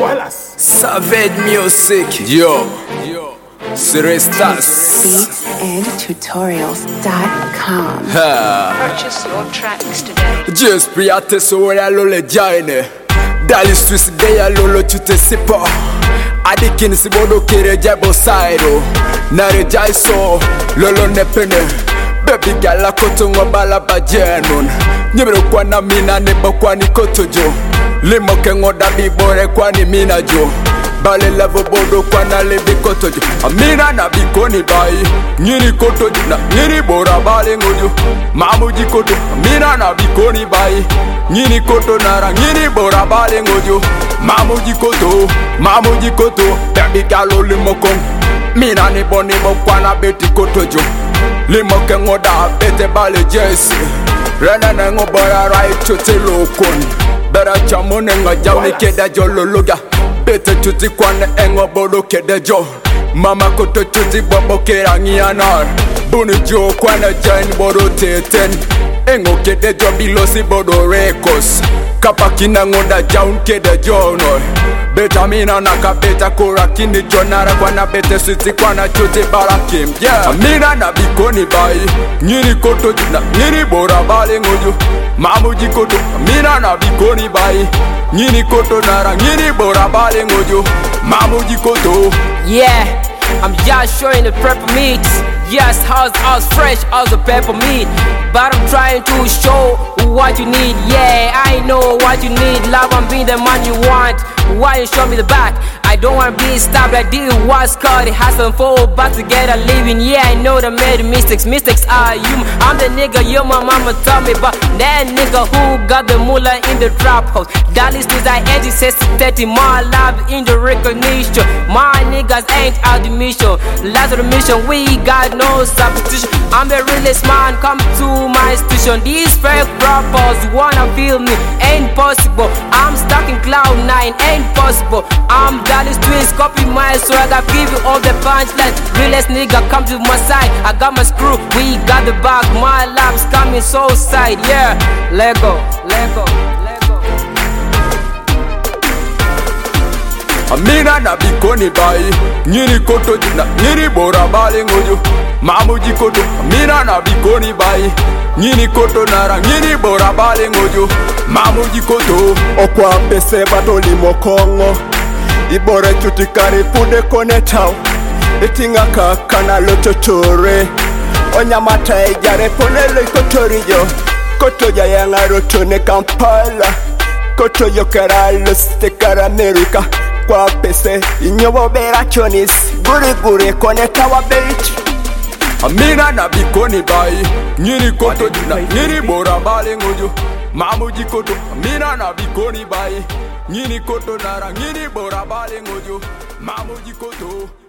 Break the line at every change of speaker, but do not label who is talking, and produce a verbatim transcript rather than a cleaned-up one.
Savage Music, yo, Serestas
Beats and tutorials dot com.
Purchase your tracks today.
Just priate so ya lole jaine. Dali Swiss de ya lolo chute sipo. Adikin si bodo kere jabo sairo. Nare jai so lolo nepene. Baby gala koto ngobala bajenon. Nyebro kwa na mina nebo kwa ni koto jo. Limo kengo dabi bore kwa ni mina jo. Bale levo bodo kwa na lebi koto jo. Amina na bikoni bai. Nyiri koto jo na nyiri bora bale ngojo. Mamuji koto amina na bikoni bai. Nyiri koto nara nyiri bora bale ngojo. Mamuji koto mamuji koto. Baby galo limo kong. Mina ni boni mo kwa na beti koto jo. Limo kengo da bete bale jesi. Rena nengo bora right chote lokoni. Bera chamone nga jauni keda jo lologa. Bete chuti kwane engo bodo keda jo. Mama koto chuti bobo kera ngianar. Buni jo kwane jain bodo teten. Engo keda jo bilosi bodo rekos. Kapa kina ngoda jaun keda jo no. Beta mina naka beta kora kini jonara kwana bete suti kwana chuti barakim. Yeah, mina na bikoni bai. Nyiri koto jina nyiri bora bale ngojo. Mamuji koto mina na bikoni bai. Nyiri koto nara nyiri bora bale ngojo. Mamuji koto.
Yeah, I'm just showing the pepper meat. Yes, how's us fresh as the pepper meat. But I'm trying to show what you need. Yeah, I know what you need. Love and be the man you want. Why you show me the back? I don't wanna be stopped. I did what's called it hustle and fall, but to get a living. Yeah, I know they made mistakes. Mistakes are you. I'm the nigga your mama told me about. That nigga who got the moolah in the trap house. That is to that edgy says thirty more love in the recognition. My niggas ain't out the mission. Last of the mission, we got no substitution. I'm the realest man, come to my station. These fake rappers wanna feel me, ain't possible. I'm stuck in cloud nine, ain't possible. I'm Dallas Twins, copy my swag, I give you all the punchlines. Realest nigga, come to my side. I got my screw, we got the bag. My lab's coming so side, yeah. Lego, Lego, Lego.
Amina na bikoni bai. Nyiri koto jina nyiri bora bale ngojo. Mamuji koto amina na bikoni bai. Nyiri koto nara nyiri bora bale ngojo. Mamuji koto.
Okwa pese batoli mokongo. Ibore chuti kari pude kone tau. Itinga kakana lototore. Onyamata ejare ponelo ikotorijo. Koto jayanga rotone Kampala. Koto yokera lustikara Amerika. Kwa pese inyobo bera chonis. Guri guri kone tawa beit.
Amina na bikoni bai. Nyiri koto jina nyiri bora bale ngojo. Mamuji koto amina na bikoni bai. Nyiri koto nara nyiri bora bale ngojo. Mamuji koto.